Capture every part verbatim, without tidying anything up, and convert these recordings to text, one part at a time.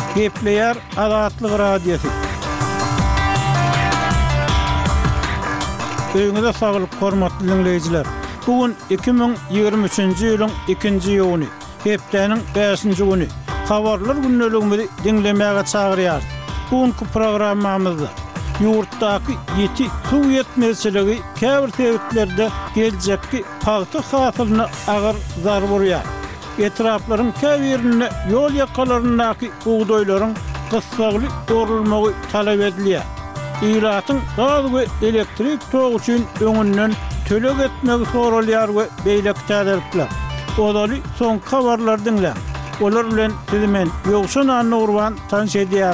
Gepleyer Azatlyk Radiosu. Öňüňizde saglyk, hormatly dinleyijiler. Bugün iki bin ýygrimi üçinji ýylyň ikinji ýygyny, hepdeniň beşinji güni. Habarlar günneligimizi dinlemäge çagyrýar. Bugünkü programmamyzda ýurtdaky ýeti suw ýetmezçiligi käbir sebeplerde geljekki paýty hasylyna agyr zar berýär. Etraplaryň käbirine ýol ýakalarynaky buğdoýlaryň gysgaly orulmagy talap edilýär. İlatyň gaz we elektrik togy üçin öňünden tölek etmegi soralýar we beýlek täderipler. Olaly soň habarlar dinle. Olar bilen sizimen ýogşan anny urban tanış edýär.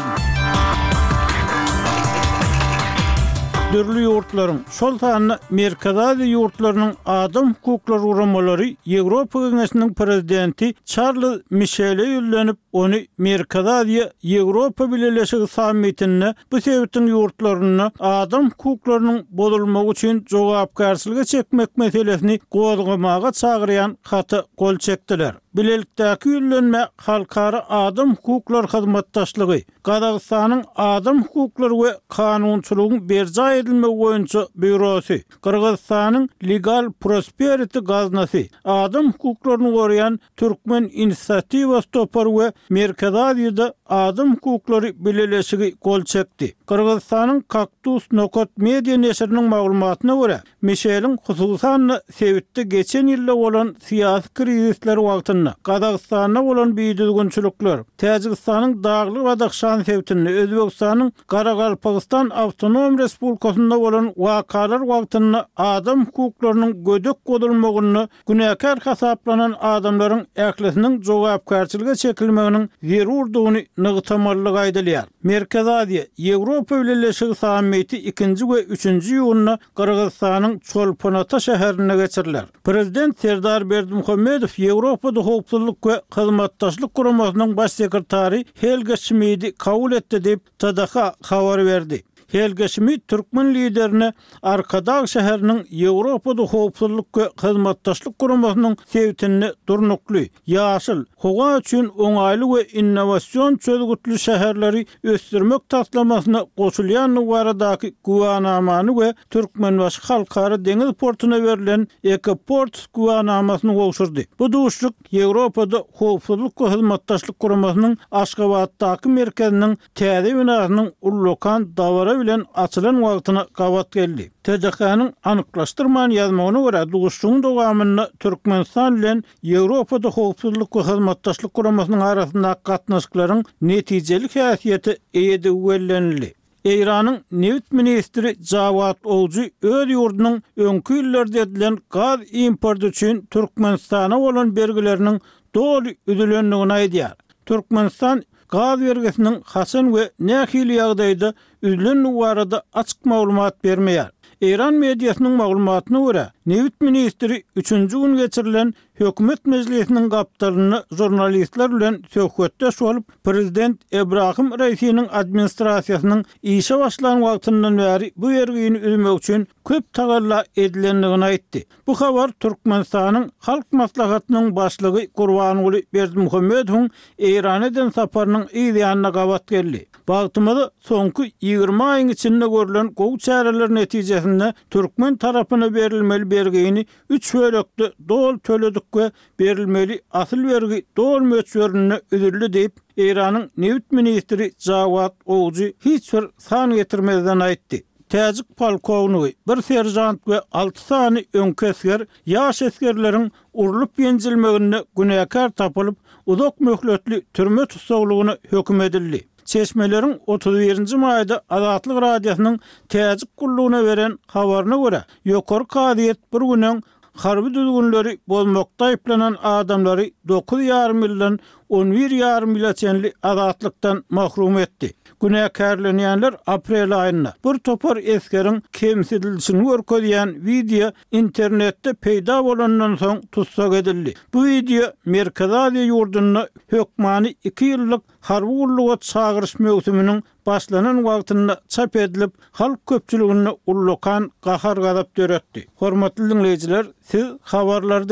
Dörlü ýurtlaryň şol sanyny Merkezadi ýurtlarynyň adam hukuklary uramalary Ýewropa Geňeşiniň prezidenti Charles Michel ýüllenip ony Merkezadi Ýewropa Birleşigi sammitine bu sebäpden ýurtlaryny adam hukuklarynyň bozulmagy üçin jogapkarçylyga çekmek meselesini gozgamaga çagyrýan haty gol çekdiler. Bilelikdäki ýüllenme halkara adam hukuklary hyzmatdaşlygy, Gazagystanyň adam hukuklary we kanunçylygyň berja edilme boýunça bürosy, Kyrgyzstanyň Legal Prosperity gaznasy, adam hukuklaryny goraýan Türkmen inisiatiwasy topar we Merkezadiýede adam hukuklary birleşigi gol çekdi. Kyrgyzstanyň Kaktus Nokot media neşriniň maglumatyna görä, Micheliň hususan sebäpde geçen ýylda bolan siýasy krizisler wagtynda Gazagystana bolan beýdilgünçilikler, Täjikistanyň dagly Badakhşan sebäpde Özbekistanyň Garagalpagystan Awtonom Respublikasynda bolan wakalar wagtynda adam hukuklarynyň gödek godulmagyny günäkär hasaplanan adamlaryň äklesiniň jogapkarçylyga çekilmeginiň zerurdygyny nygtamallyk aýdylýar. Merkezadi Ýewropa Birleşigi sammiti ikinji we üçinji ýylyna Kyrgyzstanyň Çolpanata şäherine geçirilýär. Prezident Serdar Berdimuhammedow Ýewropada howpsuzlyk we hyzmatdaşlyk guramasynyň baş sekretary Helga Schmid'i kabul etdi diýip T D H habar berdi. Helga Schmid Türkmen liderine Arkadağ şäheriniň Ýewropada howpsuzlyk we hyzmatdaşlyk guramasynyň sebäpini durnukly, ýaşyl, howa üçin oňaýly we innowasiýon çözgütlü şäherleri ösdürmek taslamasyna goşulýan baradaky guwanamany we Türkmenbaşy halkara deňiz portuna berilen Ekoport guwanamasyny gowşurdy. Bu duşluk Ýewropada howpsuzlyk we hyzmatdaşlyk guramasynyň Aşgabatdaky merkeziniň täze binasynyň ullukan dawara bilen açylan wagtyna gawat geldi. T D H'nyň anyklaşdyrman ýazmagyna görä, duşlugyň dowamyny Türkmenistan bilen Ýewropada howpsuzlyk we hyzmatdaşlyk guramasynyň arasyndaky gatnaşyklaryň netijelik häsiýeti eýedi wellenildi. Eýranyň Neft ministri Jawad Owji öz ýurdunyň öňkü ýyllerde edilen gaz importy üçin Türkmenistana bolan bergileriniň doly üdülendigini aýdýar. Türkmenistan gaz vergisiniň haçan we nähili ýagdaýda üzülen barada açyk maglumat bermeýär. Eýran mediasynyň maglumatyna görä, Neft ministri üçinji gün geçirilen hökümet meclisiniň gapdalyny jurnalistler bilen söhbetdeş bolup, prezident Ebrahim Raisiň administrasiýasynyň işe başlan wagtyndan bäri bu vergini ödemek üçin köp tagalla edilendigini aýtdy. Bu habar Türkmenistanyň halk maslahatynyň başlygy Gurbanuly Berdimuhammedowyň Eýranyň saparynyň ýygyna gawat geldi. Bagtymyda soňky ýygrimi aýyň içinde görülen gowy çäreler netijesinde Türkmen tarapyna berilmeli bergini üç bölekde dol töledik we berilmeli asyl bergi dol möçberini ödüllü diýip Eýranyň Neft ministri Jawad Owji hiç bir san getirmeden aýtdy. Täjik polkownigy, bir serjant we alty sany öňkü esger, ýaş esgerleriň urulyp ýenjilmegini günäkär tapylyp, uzak möhletli türme tutsaglygyny hökm edildi. Çeşmeleriň otuz birinji maýda Azatlyk Radiosynyň täjik gullugyna beren habaryna görä, ýokary kadiýet bir güniň harby düzgünleri bolmakda aýplanan adamlary dokuz ýarym ýyldan on bir ýarym ýyla çenli azatlykdan mahrum etdi. Günäkärlenýänler aprel aýynda bir topar eskeriň kemsidilişini görkezýän video internetde peýda bolandan soň tutsak edildi. Bu video Merkezadi ýurduny hökmany iki ýyllyk harby gulluga çagyryş mewsüminiň başlanan wagtynda çap edilip, halk köpçüligini ullukan gahar gazap döretdi. Hormatly dinleyijiler, siz habarlarda